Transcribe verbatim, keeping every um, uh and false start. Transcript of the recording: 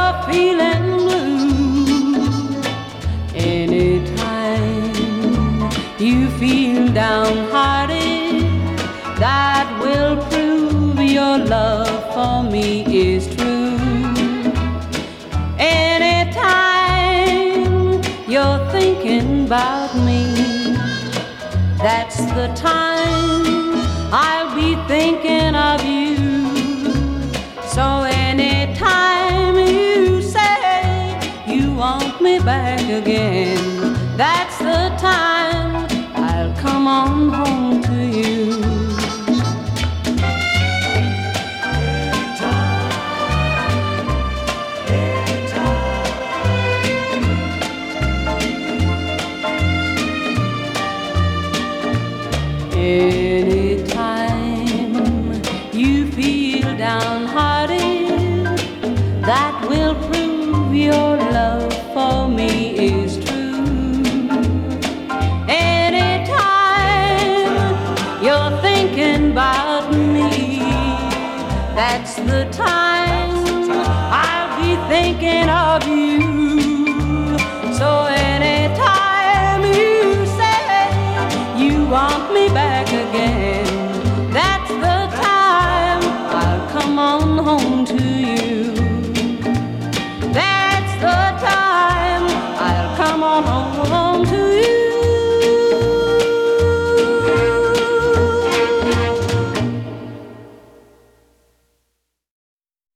you're feeling blue, anytime you feel downhearted, that will prove your love for me is true. Anytime you're thinking about me, that's the time I'll be thinking of you. So anytime you say you want me back again, that's the time I'll come on home to you. Anytime you feel downhearted, that will prove your